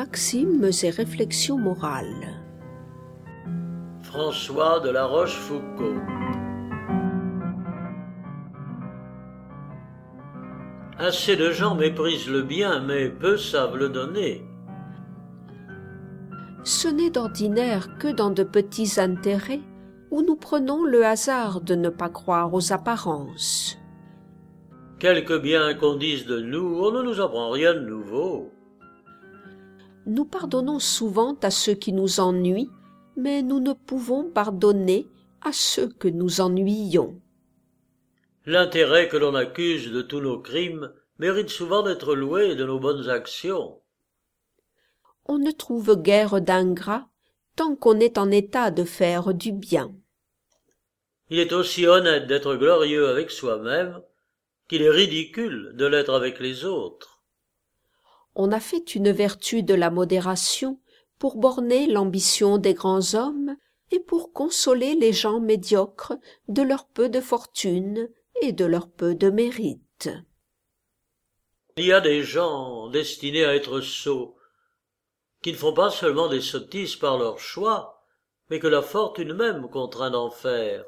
Maximes et réflexions morales. François de La Rochefoucauld. Assez de gens méprisent le bien, mais peu savent le donner. Ce n'est d'ordinaire que dans de petits intérêts où nous prenons le hasard de ne pas croire aux apparences. Quelque bien qu'on dise de nous, on ne nous apprend rien de nouveau. Nous pardonnons souvent à ceux qui nous ennuient, mais nous ne pouvons pardonner à ceux que nous ennuyons. L'intérêt que l'on accuse de tous nos crimes mérite souvent d'être loué de nos bonnes actions. On ne trouve guère d'ingrats tant qu'on est en état de faire du bien. Il est aussi honnête d'être glorieux avec soi-même qu'il est ridicule de l'être avec les autres. On a fait une vertu de la modération pour borner l'ambition des grands hommes et pour consoler les gens médiocres de leur peu de fortune et de leur peu de mérite. Il y a des gens destinés à être sots, qui ne font pas seulement des sottises par leur choix, mais que la fortune même contraint d'en faire.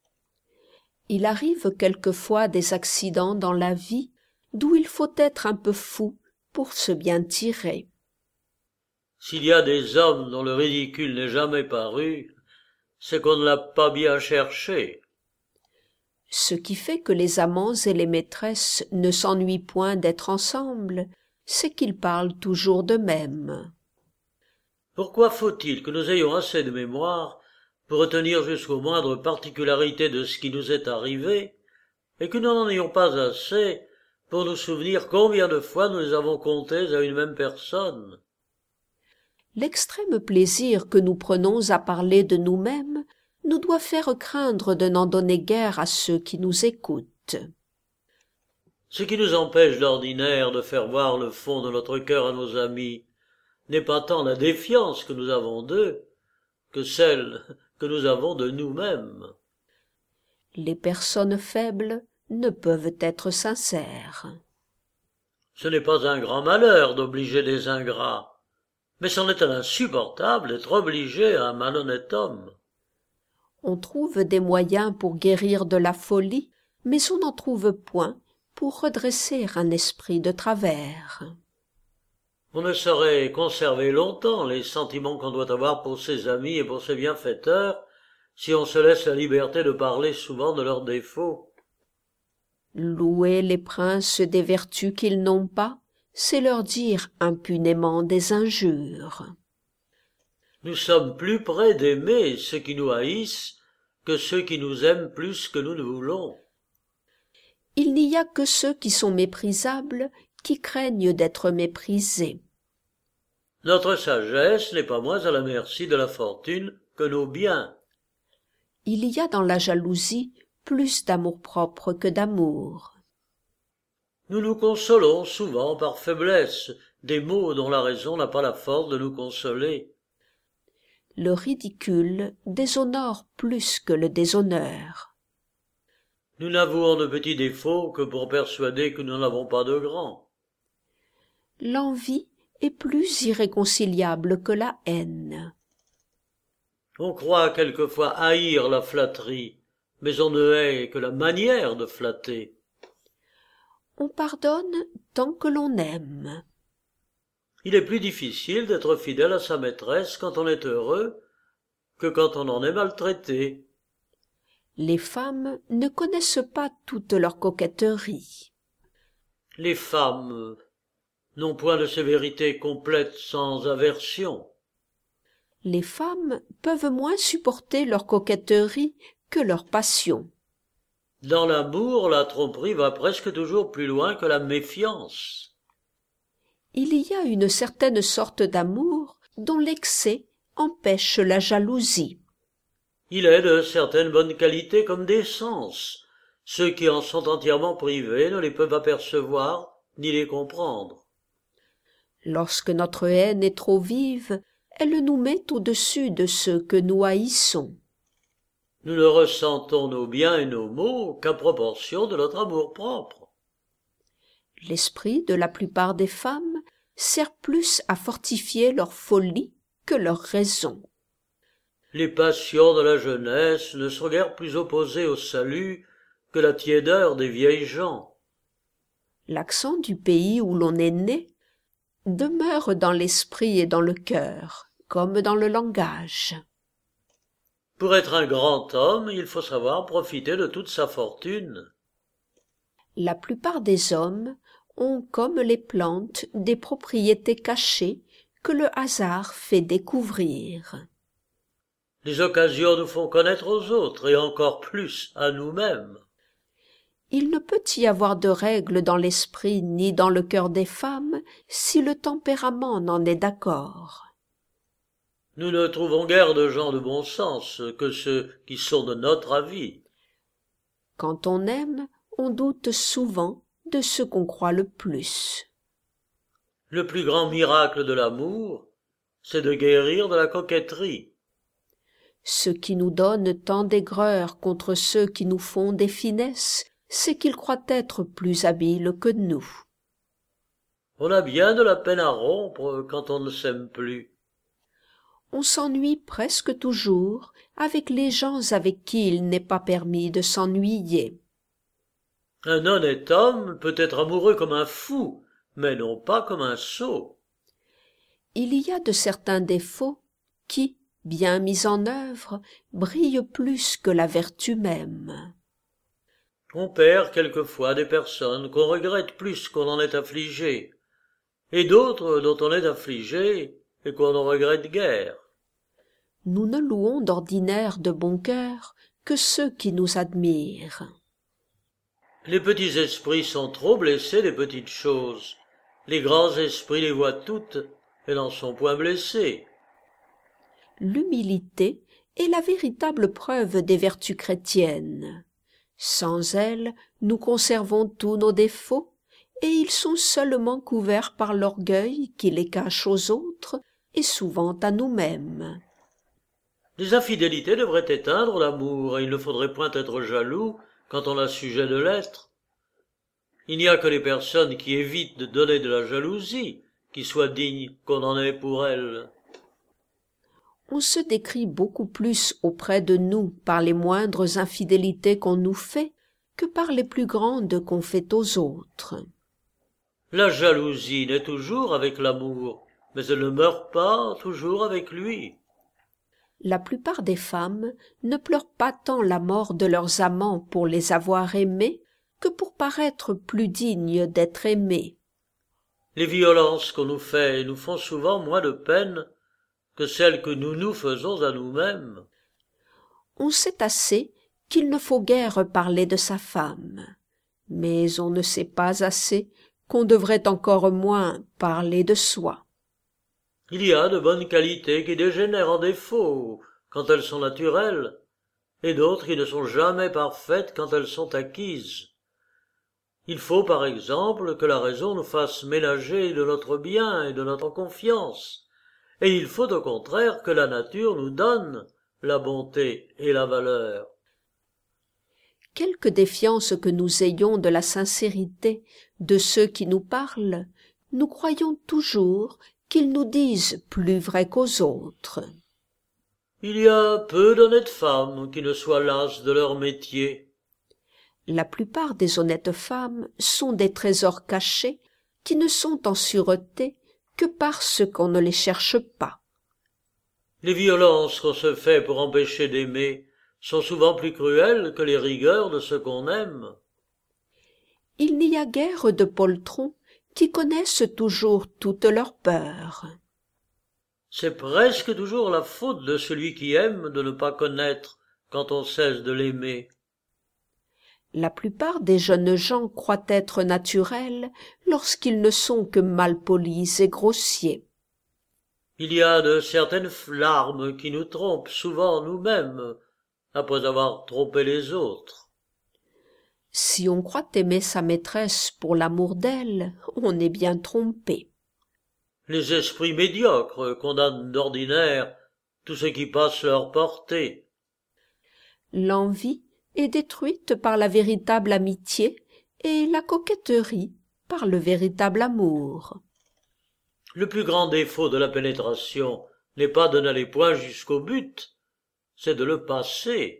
Il arrive quelquefois des accidents dans la vie d'où il faut être un peu fou pour se bien tirer. S'il y a des hommes dont le ridicule n'est jamais paru, c'est qu'on ne l'a pas bien cherché. Ce qui fait que les amants et les maîtresses ne s'ennuient point d'être ensemble, c'est qu'ils parlent toujours d'eux-mêmes. Pourquoi faut-il que nous ayons assez de mémoire pour retenir jusqu'aux moindres particularités de ce qui nous est arrivé, et que nous n'en ayons pas assez pour nous souvenir combien de fois nous les avons comptés à une même personne? L'extrême plaisir que nous prenons à parler de nous-mêmes nous doit faire craindre de n'en donner guère à ceux qui nous écoutent. Ce qui nous empêche d'ordinaire de faire voir le fond de notre cœur à nos amis n'est pas tant la défiance que nous avons d'eux que celle que nous avons de nous-mêmes. Les personnes faibles ne peuvent être sincères. Ce n'est pas un grand malheur d'obliger des ingrats, mais c'en est un insupportable d'être obligé à un malhonnête homme. On trouve des moyens pour guérir de la folie, mais on n'en trouve point pour redresser un esprit de travers. On ne saurait conserver longtemps les sentiments qu'on doit avoir pour ses amis et pour ses bienfaiteurs si on se laisse la liberté de parler souvent de leurs défauts. Louer les princes des vertus qu'ils n'ont pas, c'est leur dire impunément des injures. Nous sommes plus près d'aimer ceux qui nous haïssent que ceux qui nous aiment plus que nous ne voulons. Il n'y a que ceux qui sont méprisables qui craignent d'être méprisés. Notre sagesse n'est pas moins à la merci de la fortune que nos biens. Il y a dans la jalousie plus d'amour-propre que d'amour. Nous nous consolons souvent par faiblesse des maux dont la raison n'a pas la force de nous consoler. Le ridicule déshonore plus que le déshonneur. Nous n'avouons de petits défauts que pour persuader que nous n'avons pas de grands. L'envie est plus irréconciliable que la haine. On croit quelquefois haïr la flatterie, mais on ne hait que la manière de flatter. On pardonne tant que l'on aime. Il est plus difficile d'être fidèle à sa maîtresse quand on est heureux que quand on en est maltraité. Les femmes ne connaissent pas toute leur coquetterie. Les femmes n'ont point de sévérité complète sans aversion. Les femmes peuvent moins supporter leur coquetterie que leur passion. Dans l'amour, la tromperie va presque toujours plus loin que la méfiance. Il y a une certaine sorte d'amour dont l'excès empêche la jalousie. Il est de certaines bonnes qualités comme des sens. Ceux qui en sont entièrement privés ne les peuvent apercevoir ni les comprendre. Lorsque notre haine est trop vive, elle nous met au-dessus de ceux que nous haïssons. Nous ne ressentons nos biens et nos maux qu'à proportion de notre amour-propre. L'esprit de la plupart des femmes sert plus à fortifier leur folie que leur raison. Les passions de la jeunesse ne sont guère plus opposées au salut que la tiédeur des vieilles gens. L'accent du pays où l'on est né demeure dans l'esprit et dans le cœur, comme dans le langage. Pour être un grand homme, il faut savoir profiter de toute sa fortune. La plupart des hommes ont, comme les plantes, des propriétés cachées que le hasard fait découvrir. Les occasions nous font connaître aux autres et encore plus à nous-mêmes. Il ne peut y avoir de règle dans l'esprit ni dans le cœur des femmes si le tempérament n'en est d'accord. Nous ne trouvons guère de gens de bon sens que ceux qui sont de notre avis. Quand on aime, on doute souvent de ce qu'on croit le plus. Le plus grand miracle de l'amour, c'est de guérir de la coquetterie. Ce qui nous donne tant d'aigreur contre ceux qui nous font des finesses, c'est qu'ils croient être plus habiles que nous. On a bien de la peine à rompre quand on ne s'aime plus. On s'ennuie presque toujours avec les gens avec qui il n'est pas permis de s'ennuyer. Un honnête homme peut être amoureux comme un fou, mais non pas comme un sot. Il y a de certains défauts qui, bien mis en œuvre, brillent plus que la vertu même. On perd quelquefois des personnes qu'on regrette plus qu'on en est affligé, et d'autres dont on est affligé et qu'on ne regrette guère. Nous ne louons d'ordinaire de bon cœur que ceux qui nous admirent. Les petits esprits sont trop blessés des petites choses. Les grands esprits les voient toutes et n'en sont point blessés. L'humilité est la véritable preuve des vertus chrétiennes. Sans elle, nous conservons tous nos défauts, et ils sont seulement couverts par l'orgueil qui les cache aux autres et souvent à nous-mêmes. Les infidélités devraient éteindre l'amour, et il ne faudrait point être jaloux quand on a sujet de l'être. Il n'y a que les personnes qui évitent de donner de la jalousie qui soient dignes qu'on en ait pour elles. On se décrit beaucoup plus auprès de nous par les moindres infidélités qu'on nous fait que par les plus grandes qu'on fait aux autres. La jalousie naît toujours avec l'amour, mais elle ne meurt pas toujours avec lui. La plupart des femmes ne pleurent pas tant la mort de leurs amants pour les avoir aimés que pour paraître plus dignes d'être aimées. Les violences qu'on nous fait nous font souvent moins de peine que celles que nous nous faisons à nous-mêmes. On sait assez qu'il ne faut guère parler de sa femme, mais on ne sait pas assez qu'on devrait encore moins parler de soi. Il y a de bonnes qualités qui dégénèrent en défauts quand elles sont naturelles, et d'autres qui ne sont jamais parfaites quand elles sont acquises. Il faut par exemple que la raison nous fasse ménager de notre bien et de notre confiance, et il faut au contraire que la nature nous donne la bonté et la valeur. Quelque défiance que nous ayons de la sincérité de ceux qui nous parlent, nous croyons toujours qu'ils nous disent plus vrai qu'aux autres. Il y a peu d'honnêtes femmes qui ne soient lasses de leur métier. La plupart des honnêtes femmes sont des trésors cachés qui ne sont en sûreté que parce qu'on ne les cherche pas. Les violences qu'on se fait pour empêcher d'aimer sont souvent plus cruelles que les rigueurs de ceux qu'on aime. Il n'y a guère de poltrons qui connaissent toujours toutes leurs peurs. C'est presque toujours la faute de celui qui aime de ne pas connaître quand on cesse de l'aimer. La plupart des jeunes gens croient être naturels lorsqu'ils ne sont que malpolis et grossiers. Il y a de certaines larmes qui nous trompent souvent nous-mêmes, après avoir trompé les autres. Si on croit aimer sa maîtresse pour l'amour d'elle, on est bien trompé. Les esprits médiocres condamnent d'ordinaire tout ce qui passe leur portée. L'envie est détruite par la véritable amitié et la coquetterie par le véritable amour. Le plus grand défaut de la pénétration n'est pas de n'aller point jusqu'au but, c'est de le passer.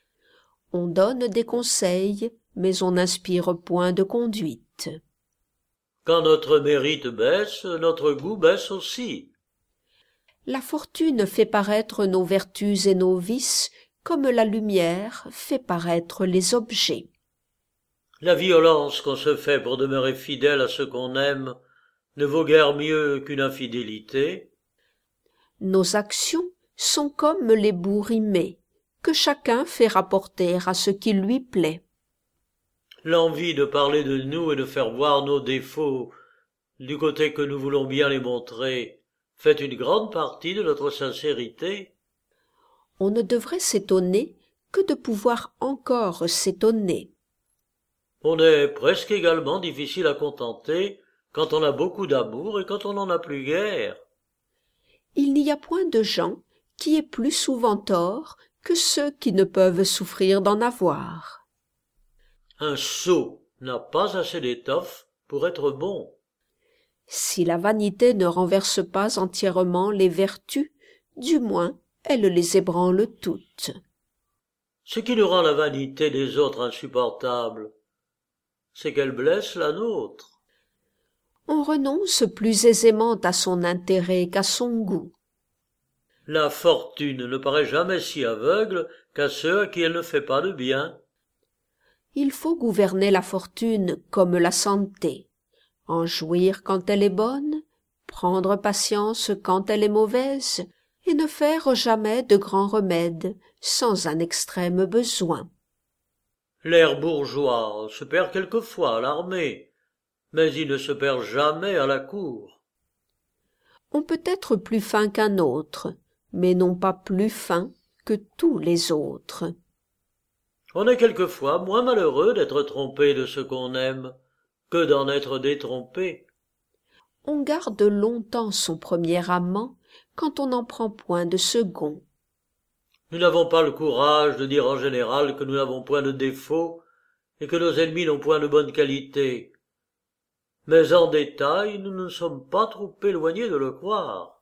On donne des conseils, mais on n'inspire point de conduite. Quand notre mérite baisse, notre goût baisse aussi. La fortune fait paraître nos vertus et nos vices comme la lumière fait paraître les objets. La violence qu'on se fait pour demeurer fidèle à ce qu'on aime ne vaut guère mieux qu'une infidélité. Nos actions sont comme les bouts rimés, que chacun fait rapporter à ce qui lui plaît. L'envie de parler de nous et de faire voir nos défauts du côté que nous voulons bien les montrer fait une grande partie de notre sincérité. On ne devrait s'étonner que de pouvoir encore s'étonner. On est presque également difficile à contenter quand on a beaucoup d'amour et quand on n'en a plus guère. Il n'y a point de gens qui aient plus souvent tort que ceux qui ne peuvent souffrir d'en avoir. Un sot n'a pas assez d'étoffe pour être bon. Si la vanité ne renverse pas entièrement les vertus, du moins elle les ébranle toutes. Ce qui nous rend la vanité des autres insupportable, c'est qu'elle blesse la nôtre. On renonce plus aisément à son intérêt qu'à son goût. La fortune ne paraît jamais si aveugle qu'à ceux à qui elle ne fait pas de bien. Il faut gouverner la fortune comme la santé, en jouir quand elle est bonne, prendre patience quand elle est mauvaise, et ne faire jamais de grands remèdes sans un extrême besoin. L'air bourgeois se perd quelquefois à l'armée, mais il ne se perd jamais à la cour. On peut être plus fin qu'un autre, mais non pas plus fin que tous les autres. On est quelquefois moins malheureux d'être trompé de ce qu'on aime que d'en être détrompé. On garde longtemps son premier amant quand on n'en prend point de second. Nous n'avons pas le courage de dire en général que nous n'avons point de défauts et que nos ennemis n'ont point de bonnes qualités. Mais en détail, nous ne sommes pas trop éloignés de le croire.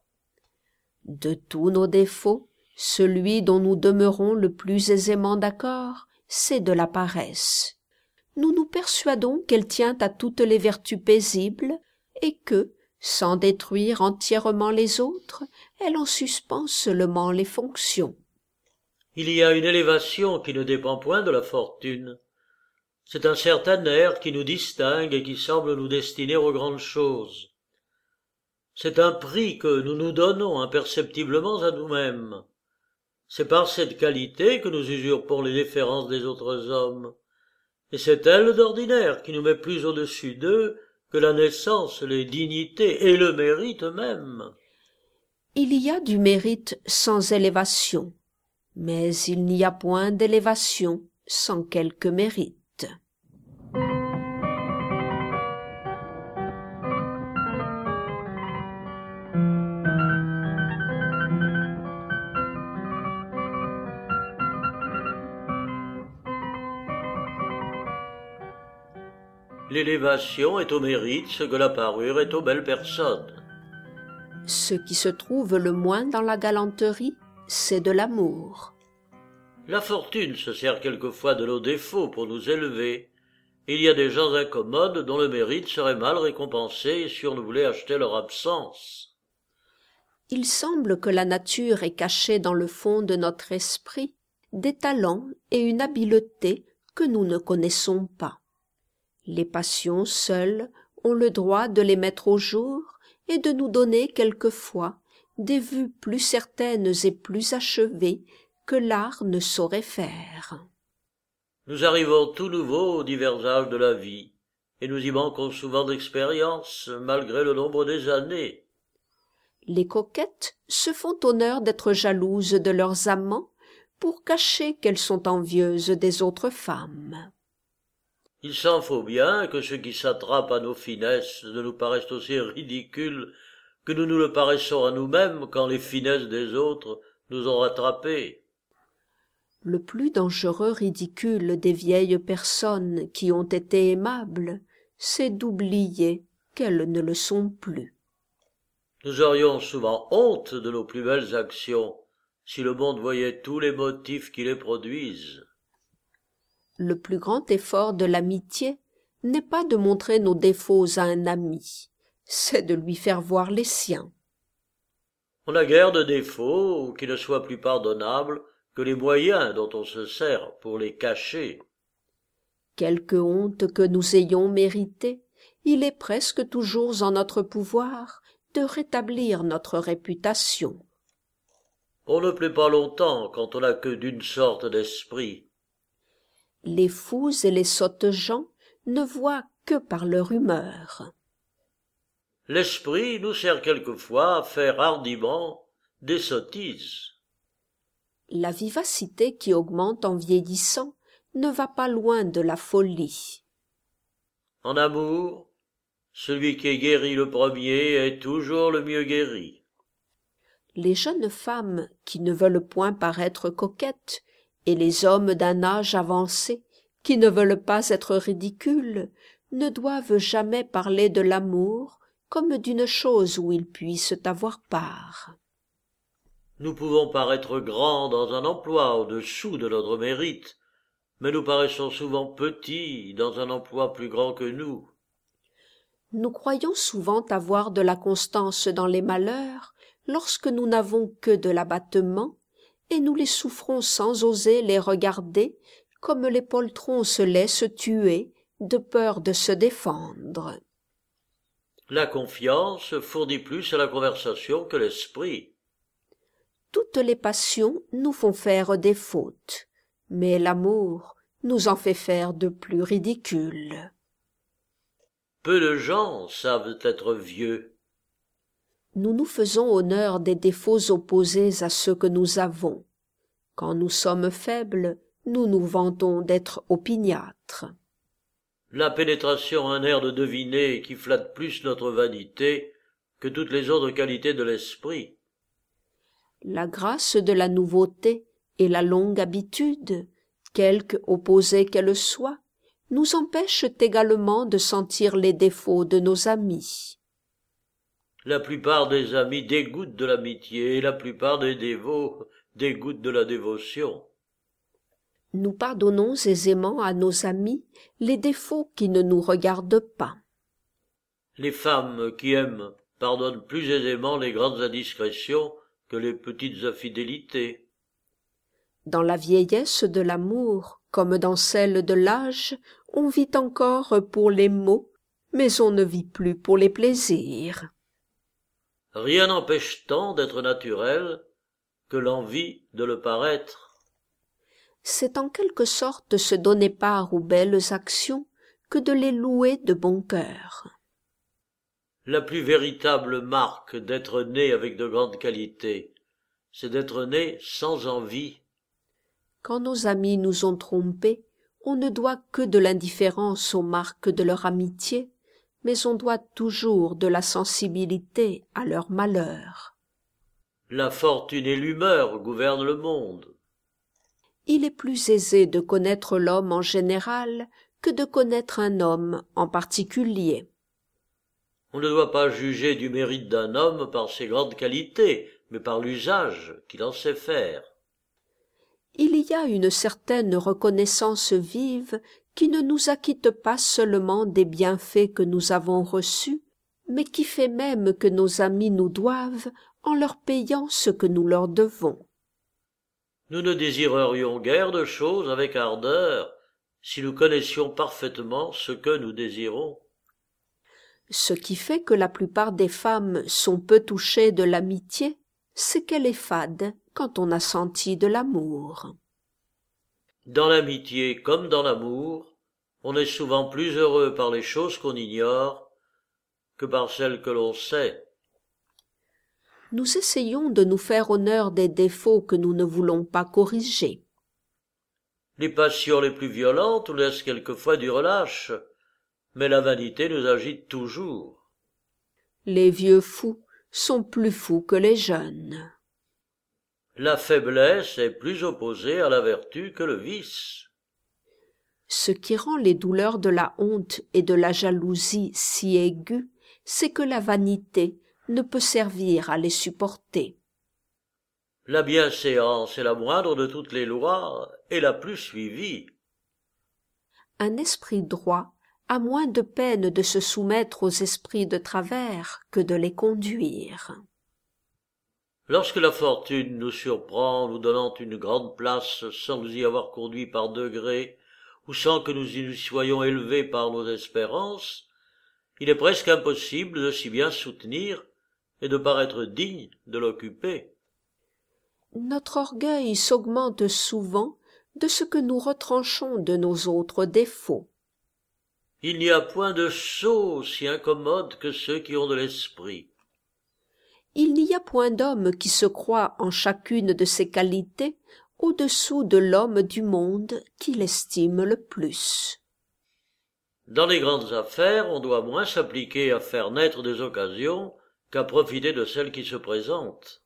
De tous nos défauts, celui dont nous demeurons le plus aisément d'accord, c'est de la paresse. Nous nous persuadons qu'elle tient à toutes les vertus paisibles et que, sans détruire entièrement les autres, elle en suspend seulement les fonctions. Il y a une élévation qui ne dépend point de la fortune. C'est un certain air qui nous distingue et qui semble nous destiner aux grandes choses. C'est un prix que nous nous donnons imperceptiblement à nous-mêmes. C'est par cette qualité que nous usurpons les déférences des autres hommes. Et c'est elle d'ordinaire qui nous met plus au-dessus d'eux que la naissance, les dignités et le mérite même. Il y a du mérite sans élévation, mais il n'y a point d'élévation sans quelque mérite. L'élévation est au mérite ce que la parure est aux belles personnes. Ce qui se trouve le moins dans la galanterie, c'est de l'amour. La fortune se sert quelquefois de nos défauts pour nous élever. Il y a des gens incommodes dont le mérite serait mal récompensé si on ne voulait acheter leur absence. Il semble que la nature ait caché dans le fond de notre esprit des talents et une habileté que nous ne connaissons pas. Les passions seules ont le droit de les mettre au jour et de nous donner quelquefois des vues plus certaines et plus achevées que l'art ne saurait faire. Nous arrivons tout nouveau aux divers âges de la vie, et nous y manquons souvent d'expérience, malgré le nombre des années. Les coquettes se font honneur d'être jalouses de leurs amants pour cacher qu'elles sont envieuses des autres femmes. Il s'en faut bien que ceux qui s'attrapent à nos finesses ne nous paraissent aussi ridicules que nous nous le paraissons à nous-mêmes quand les finesses des autres nous ont rattrapés. Le plus dangereux ridicule des vieilles personnes qui ont été aimables, c'est d'oublier qu'elles ne le sont plus. Nous aurions souvent honte de nos plus belles actions, si le monde voyait tous les motifs qui les produisent. Le plus grand effort de l'amitié n'est pas de montrer nos défauts à un ami, c'est de lui faire voir les siens. On n'a guère de défauts qui ne soient plus pardonnables que les moyens dont on se sert pour les cacher. Quelque honte que nous ayons méritée, il est presque toujours en notre pouvoir de rétablir notre réputation. On ne plaît pas longtemps quand on n'a que d'une sorte d'esprit. Les fous et les sottes gens ne voient que par leur humeur. L'esprit nous sert quelquefois à faire hardiment des sottises. La vivacité qui augmente en vieillissant ne va pas loin de la folie. En amour, celui qui est guéri le premier est toujours le mieux guéri. Les jeunes femmes qui ne veulent point paraître coquettes et les hommes d'un âge avancé qui ne veulent pas être ridicules ne doivent jamais parler de l'amour comme d'une chose où ils puissent avoir part. Nous pouvons paraître grands dans un emploi au-dessous de notre mérite, mais nous paraissons souvent petits dans un emploi plus grand que nous. Nous croyons souvent avoir de la constance dans les malheurs lorsque nous n'avons que de l'abattement, et nous les souffrons sans oser les regarder, comme les poltrons se laissent tuer de peur de se défendre. La confiance fournit plus à la conversation que l'esprit. Toutes les passions nous font faire des fautes, mais l'amour nous en fait faire de plus ridicules. Peu de gens savent être vieux. Nous nous faisons honneur des défauts opposés à ceux que nous avons. Quand nous sommes faibles, nous nous vantons d'être opiniâtres. La pénétration a un air de deviner qui flatte plus notre vanité que toutes les autres qualités de l'esprit. La grâce de la nouveauté et la longue habitude, quelque opposée qu'elle soit, nous empêchent également de sentir les défauts de nos amis. La plupart des amis dégoûtent de l'amitié et la plupart des dévots dégoûtent de la dévotion. Nous pardonnons aisément à nos amis les défauts qui ne nous regardent pas. Les femmes qui aiment pardonnent plus aisément les grandes indiscrétions que les petites infidélités. Dans la vieillesse de l'amour, comme dans celle de l'âge, on vit encore pour les maux, mais on ne vit plus pour les plaisirs. Rien n'empêche tant d'être naturel que l'envie de le paraître. C'est en quelque sorte se donner part aux belles actions que de les louer de bon cœur. La plus véritable marque d'être né avec de grandes qualités, c'est d'être né sans envie. Quand nos amis nous ont trompés, on ne doit que de l'indifférence aux marques de leur amitié, mais on doit toujours de la sensibilité à leur malheur. La fortune et l'humeur gouvernent le monde. Il est plus aisé de connaître l'homme en général que de connaître un homme en particulier. On ne doit pas juger du mérite d'un homme par ses grandes qualités, mais par l'usage qu'il en sait faire. Il y a une certaine reconnaissance vive qui ne nous acquitte pas seulement des bienfaits que nous avons reçus, mais qui fait même que nos amis nous doivent en leur payant ce que nous leur devons. Nous ne désirerions guère de choses avec ardeur si nous connaissions parfaitement ce que nous désirons. Ce qui fait que la plupart des femmes sont peu touchées de l'amitié, c'est qu'elle est fade quand on a senti de l'amour. Dans l'amitié comme dans l'amour, on est souvent plus heureux par les choses qu'on ignore que par celles que l'on sait. Nous essayons de nous faire honneur des défauts que nous ne voulons pas corriger. Les passions les plus violentes nous laissent quelquefois du relâche, mais la vanité nous agite toujours. Les vieux fous sont plus fous que les jeunes. La faiblesse est plus opposée à la vertu que le vice. Ce qui rend les douleurs de la honte et de la jalousie si aiguës, c'est que la vanité, ne peut servir à les supporter. La bienséance est la moindre de toutes les lois et la plus suivie. Un esprit droit a moins de peine de se soumettre aux esprits de travers que de les conduire. Lorsque la fortune nous surprend, nous donnant une grande place sans nous y avoir conduit par degrés, ou sans que nous y soyons élevés par nos espérances, il est presque impossible de si bien soutenir et de paraître digne de l'occuper. Notre orgueil s'augmente souvent de ce que nous retranchons de nos autres défauts. Il n'y a point de sots si incommodes que ceux qui ont de l'esprit. Il n'y a point d'homme qui se croie en chacune de ses qualités au-dessous de l'homme du monde qui l'estime le plus. Dans les grandes affaires, on doit moins s'appliquer à faire naître des occasions qu'à profiter de celles qui se présentent.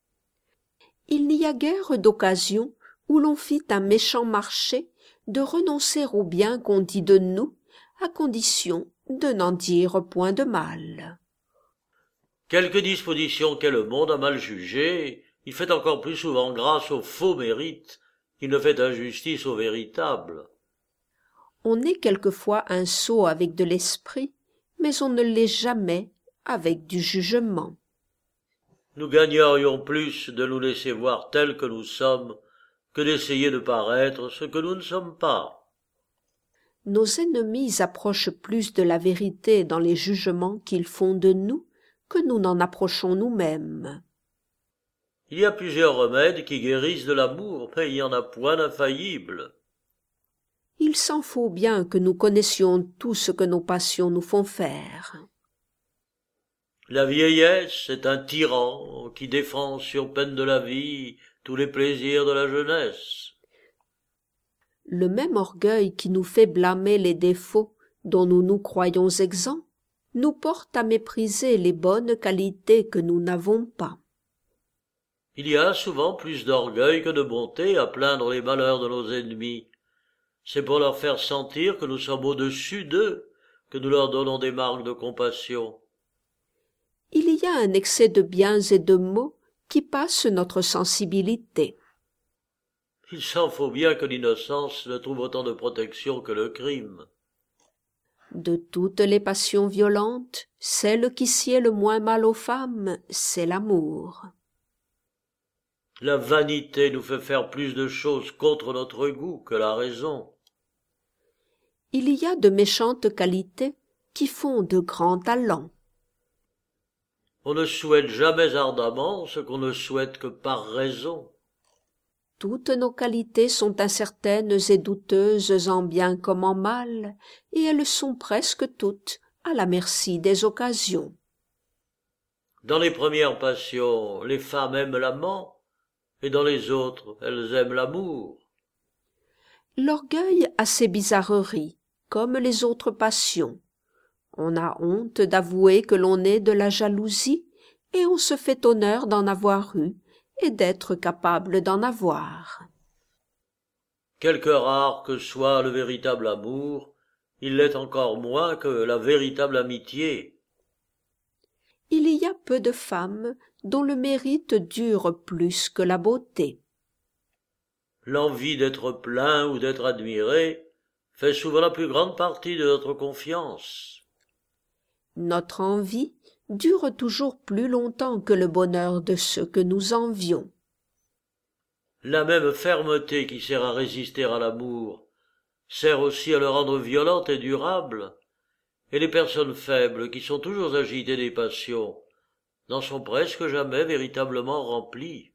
Il n'y a guère d'occasion où l'on fit un méchant marché de renoncer au bien qu'on dit de nous, à condition de n'en dire point de mal. Quelque disposition qu'est le monde à mal juger, il fait encore plus souvent grâce aux faux mérites qu'il ne fait injustice aux véritables. On est quelquefois un sot avec de l'esprit, mais on ne l'est jamais avec du jugement. Nous gagnerions plus de nous laisser voir tels que nous sommes que d'essayer de paraître ce que nous ne sommes pas. Nos ennemis approchent plus de la vérité dans les jugements qu'ils font de nous que nous n'en approchons nous-mêmes. Il y a plusieurs remèdes qui guérissent de l'amour, mais il n'y en a point d'infaillible. Il s'en faut bien que nous connaissions tout ce que nos passions nous font faire. La vieillesse est un tyran qui défend sur peine de la vie tous les plaisirs de la jeunesse. Le même orgueil qui nous fait blâmer les défauts dont nous nous croyons exempts nous porte à mépriser les bonnes qualités que nous n'avons pas. Il y a souvent plus d'orgueil que de bonté à plaindre les malheurs de nos ennemis. C'est pour leur faire sentir que nous sommes au-dessus d'eux que nous leur donnons des marques de compassion. Il y a un excès de biens et de maux qui passe notre sensibilité. Il s'en faut bien que l'innocence ne trouve autant de protection que le crime. De toutes les passions violentes, celle qui sied le moins mal aux femmes, c'est l'amour. La vanité nous fait faire plus de choses contre notre goût que la raison. Il y a de méchantes qualités qui font de grands talents. On ne souhaite jamais ardemment ce qu'on ne souhaite que par raison. Toutes nos qualités sont incertaines et douteuses en bien comme en mal, et elles sont presque toutes à la merci des occasions. Dans les premières passions, les femmes aiment l'amant, et dans les autres, elles aiment l'amour. L'orgueil a ses bizarreries, comme les autres passions. On a honte d'avouer que l'on est de la jalousie, et on se fait honneur d'en avoir eu, et d'être capable d'en avoir. Quelque rare que soit le véritable amour, il l'est encore moins que la véritable amitié. Il y a peu de femmes dont le mérite dure plus que la beauté. L'envie d'être plaint ou d'être admiré fait souvent la plus grande partie de notre confiance. Notre envie dure toujours plus longtemps que le bonheur de ceux que nous envions. La même fermeté qui sert à résister à l'amour sert aussi à le rendre violent et durable, et les personnes faibles qui sont toujours agitées des passions n'en sont presque jamais véritablement remplies.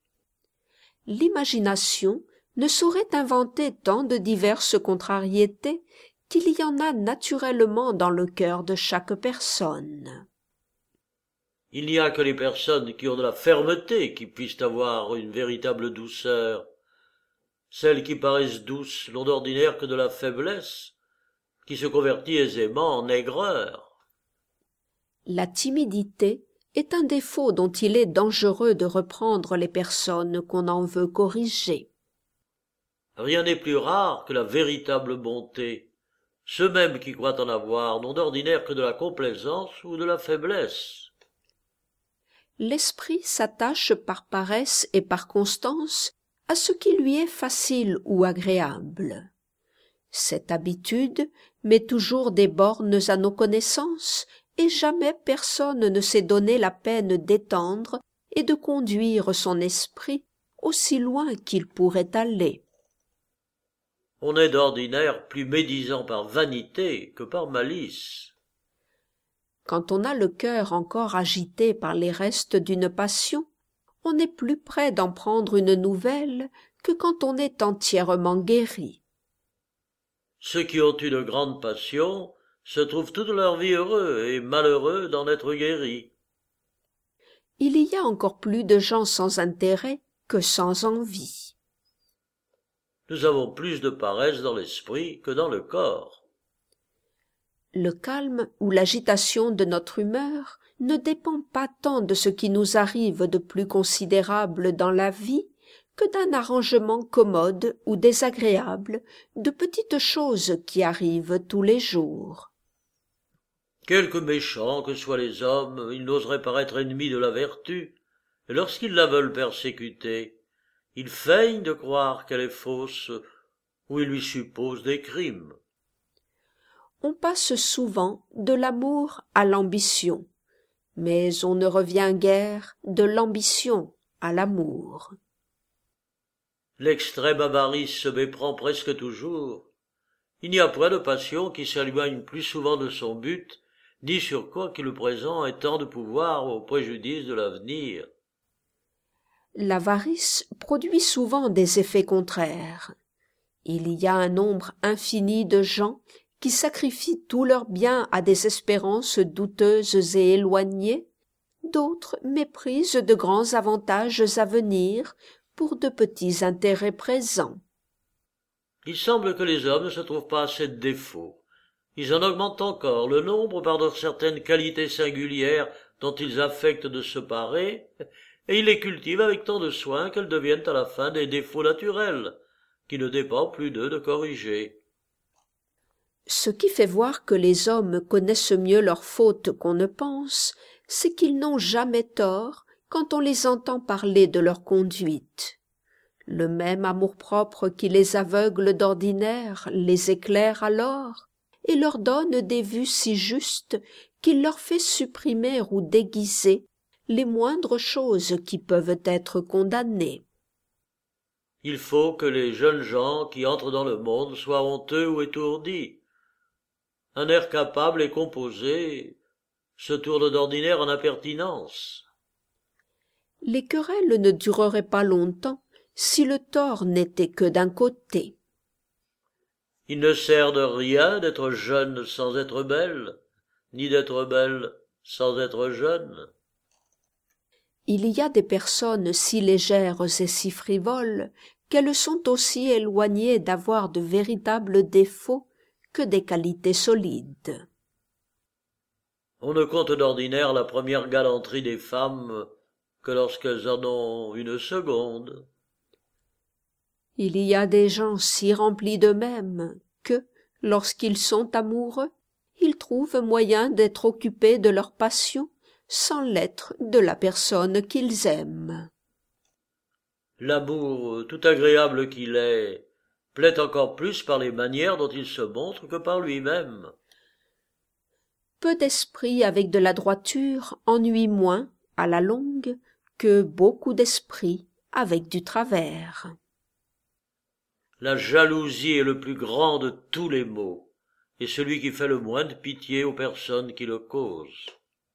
L'imagination ne saurait inventer tant de diverses contrariétés qu'il y en a naturellement dans le cœur de chaque personne. Il n'y a que les personnes qui ont de la fermeté qui puissent avoir une véritable douceur. Celles qui paraissent douces n'ont d'ordinaire que de la faiblesse, qui se convertit aisément en aigreur. La timidité est un défaut dont il est dangereux de reprendre les personnes qu'on en veut corriger. Rien n'est plus rare que la véritable bonté. Ceux mêmes qui croient en avoir n'ont d'ordinaire que de la complaisance ou de la faiblesse. L'esprit s'attache par paresse et par constance à ce qui lui est facile ou agréable. Cette habitude met toujours des bornes à nos connaissances, et jamais personne ne s'est donné la peine d'étendre et de conduire son esprit aussi loin qu'il pourrait aller. On est d'ordinaire plus médisant par vanité que par malice. Quand on a le cœur encore agité par les restes d'une passion, on est plus près d'en prendre une nouvelle que quand on est entièrement guéri. Ceux qui ont une grande passion se trouvent toute leur vie heureux et malheureux d'en être guéris. Il y a encore plus de gens sans intérêt que sans envie. Nous avons plus de paresse dans l'esprit que dans le corps. Le calme ou l'agitation de notre humeur ne dépend pas tant de ce qui nous arrive de plus considérable dans la vie que d'un arrangement commode ou désagréable de petites choses qui arrivent tous les jours. Quelque méchants que soient les hommes, ils n'oseraient paraître ennemis de la vertu, et lorsqu'ils la veulent persécuter, ils feignent de croire qu'elle est fausse, ou ils lui supposent des crimes. On passe souvent de l'amour à l'ambition, mais on ne revient guère de l'ambition à l'amour. L'extrême avarice se méprend presque toujours. Il n'y a point de passion qui s'éloigne plus souvent de son but, ni sur quoi que le présent ait tant de pouvoir au préjudice de l'avenir. L'avarice produit souvent des effets contraires. Il y a un nombre infini de gens qui sacrifient tous leurs biens à des espérances douteuses et éloignées, d'autres méprisent de grands avantages à venir pour de petits intérêts présents. Il semble que les hommes ne se trouvent pas assez de défauts. Ils en augmentent encore le nombre par de certaines qualités singulières dont ils affectent de se parer, et ils les cultivent avec tant de soin qu'elles deviennent à la fin des défauts naturels, qui ne dépend plus d'eux de corriger. Ce qui fait voir que les hommes connaissent mieux leurs fautes qu'on ne pense, c'est qu'ils n'ont jamais tort quand on les entend parler de leur conduite. Le même amour-propre qui les aveugle d'ordinaire les éclaire alors, et leur donne des vues si justes qu'il leur fait supprimer ou déguiser les moindres choses qui peuvent être condamnées. Il faut que les jeunes gens qui entrent dans le monde soient honteux ou étourdis. Un air capable et composé se tourne d'ordinaire en impertinence. Les querelles ne dureraient pas longtemps si le tort n'était que d'un côté. Il ne sert de rien d'être jeune sans être belle, ni d'être belle sans être jeune. Il y a des personnes si légères et si frivoles qu'elles sont aussi éloignées d'avoir de véritables défauts que des qualités solides. On ne compte d'ordinaire la première galanterie des femmes que lorsqu'elles en ont une seconde. Il y a des gens si remplis d'eux-mêmes que, lorsqu'ils sont amoureux, ils trouvent moyen d'être occupés de leur passion sans l'être de la personne qu'ils aiment. L'amour, tout agréable qu'il est, plaît encore plus par les manières dont il se montre que par lui-même. Peu d'esprit avec de la droiture ennuie moins, à la longue, que beaucoup d'esprit avec du travers. La jalousie est le plus grand de tous les maux, et celui qui fait le moins de pitié aux personnes qui le causent.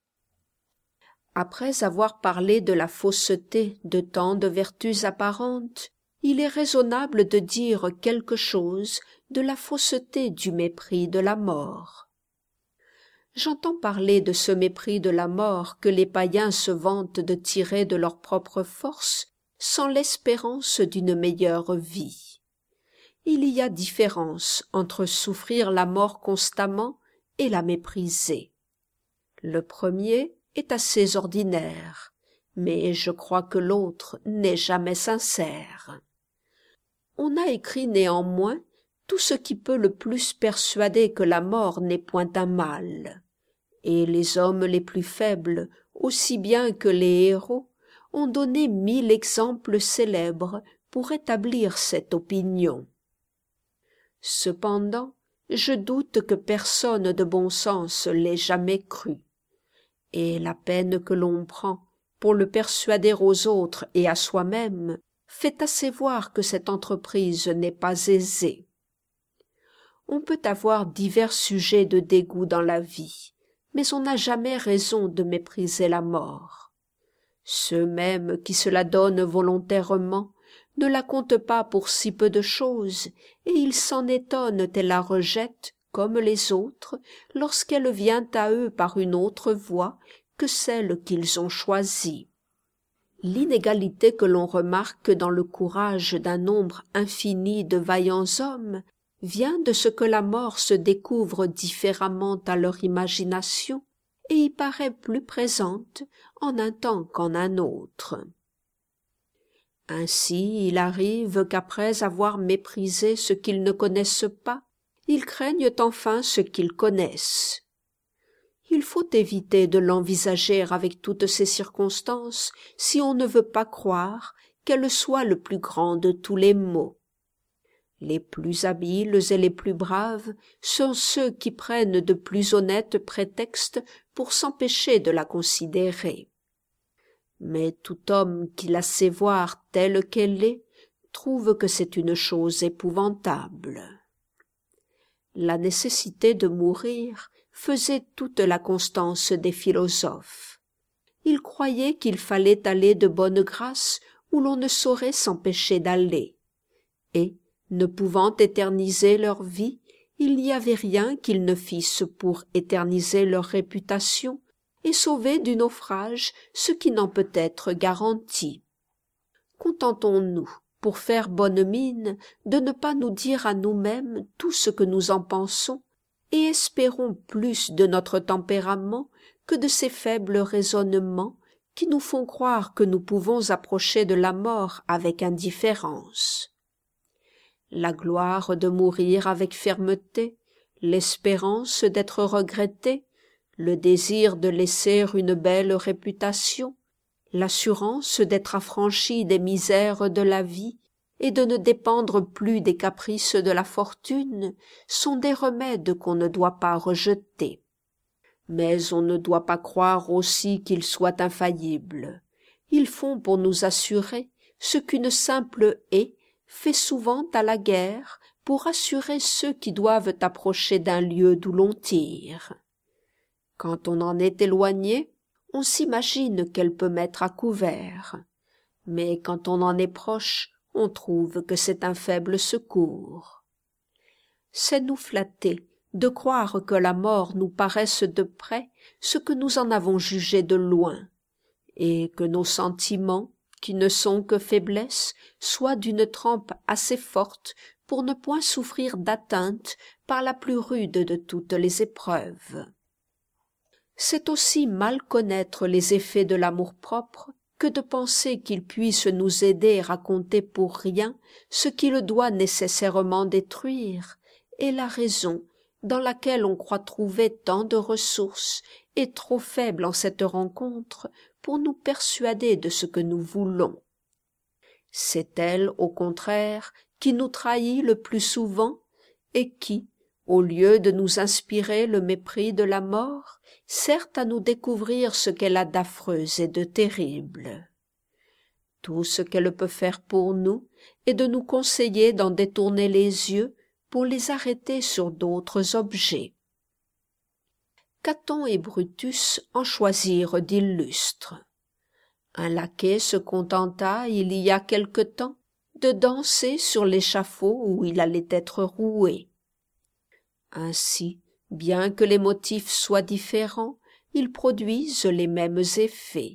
Après avoir parlé de la fausseté de tant de vertus apparentes, il est raisonnable de dire quelque chose de la fausseté du mépris de la mort. J'entends parler de ce mépris de la mort que les païens se vantent de tirer de leur propre force sans l'espérance d'une meilleure vie. Il y a différence entre souffrir la mort constamment et la mépriser. Le premier est assez ordinaire, mais je crois que l'autre n'est jamais sincère. On a écrit néanmoins tout ce qui peut le plus persuader que la mort n'est point un mal, et les hommes les plus faibles, aussi bien que les héros, ont donné 1000 exemples célèbres pour établir cette opinion. Cependant, je doute que personne de bon sens l'ait jamais cru, et la peine que l'on prend pour le persuader aux autres et à soi-même fait assez voir que cette entreprise n'est pas aisée. On peut avoir divers sujets de dégoût dans la vie, mais on n'a jamais raison de mépriser la mort. Ceux mêmes qui se la donnent volontairement ne la comptent pas pour si peu de choses, et ils s'en étonnent et la rejettent, comme les autres, lorsqu'elle vient à eux par une autre voie que celle qu'ils ont choisie. L'inégalité que l'on remarque dans le courage d'un nombre infini de vaillants hommes vient de ce que la mort se découvre différemment à leur imagination et y paraît plus présente en un temps qu'en un autre. Ainsi, il arrive qu'après avoir méprisé ce qu'ils ne connaissent pas, ils craignent enfin ce qu'ils connaissent. Il faut éviter de l'envisager avec toutes ces circonstances si on ne veut pas croire qu'elle soit le plus grand de tous les maux. Les plus habiles et les plus braves sont ceux qui prennent de plus honnêtes prétextes pour s'empêcher de la considérer. Mais tout homme qui la sait voir telle qu'elle est trouve que c'est une chose épouvantable. La nécessité de mourir faisait toute la constance des philosophes. Ils croyaient qu'il fallait aller de bonne grâce où l'on ne saurait s'empêcher d'aller, et, ne pouvant éterniser leur vie, il n'y avait rien qu'ils ne fissent pour éterniser leur réputation et sauver du naufrage ce qui n'en peut être garanti. Contentons-nous, pour faire bonne mine, de ne pas nous dire à nous-mêmes tout ce que nous en pensons, et espérons plus de notre tempérament que de ces faibles raisonnements qui nous font croire que nous pouvons approcher de la mort avec indifférence. La gloire de mourir avec fermeté, l'espérance d'être regretté, le désir de laisser une belle réputation, l'assurance d'être affranchi des misères de la vie et de ne dépendre plus des caprices de la fortune sont des remèdes qu'on ne doit pas rejeter. Mais on ne doit pas croire aussi qu'ils soient infaillibles. Ils font pour nous assurer ce qu'une simple haie fait souvent à la guerre pour assurer ceux qui doivent approcher d'un lieu d'où l'on tire. Quand on en est éloigné, on s'imagine qu'elle peut mettre à couvert, mais quand on en est proche, on trouve que c'est un faible secours. C'est nous flatter de croire que la mort nous paraisse de près ce que nous en avons jugé de loin, et que nos sentiments, qui ne sont que faiblesse, soient d'une trempe assez forte pour ne point souffrir d'atteinte par la plus rude de toutes les épreuves. C'est aussi mal connaître les effets de l'amour-propre que de penser qu'il puisse nous aider à compter pour rien ce qui le doit nécessairement détruire, et la raison, dans laquelle on croit trouver tant de ressources, est trop faible en cette rencontre pour nous persuader de ce que nous voulons. C'est elle, au contraire, qui nous trahit le plus souvent, et qui, au lieu de nous inspirer le mépris de la mort, sert à nous découvrir ce qu'elle a d'affreux et de terrible. Tout ce qu'elle peut faire pour nous est de nous conseiller d'en détourner les yeux pour les arrêter sur d'autres objets. Caton et Brutus en choisirent d'illustres. Un laquais se contenta, il y a quelque temps, de danser sur l'échafaud où il allait être roué. Ainsi, bien que les motifs soient différents, ils produisent les mêmes effets.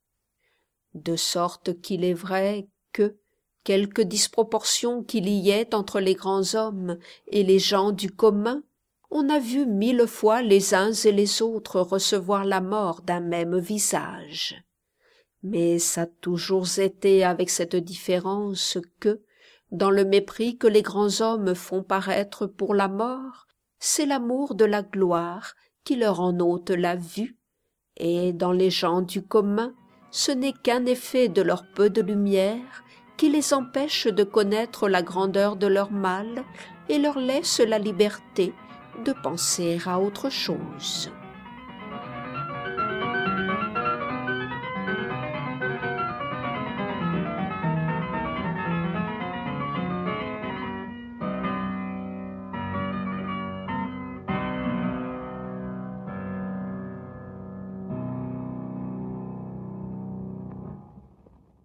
De sorte qu'il est vrai que, quelque disproportion qu'il y ait entre les grands hommes et les gens du commun, on a vu 1000 fois les uns et les autres recevoir la mort d'un même visage. Mais ça a toujours été avec cette différence que, dans le mépris que les grands hommes font paraître pour la mort, c'est l'amour de la gloire qui leur en ôte la vue, et dans les gens du commun, ce n'est qu'un effet de leur peu de lumière qui les empêche de connaître la grandeur de leur mal et leur laisse la liberté de penser à autre chose.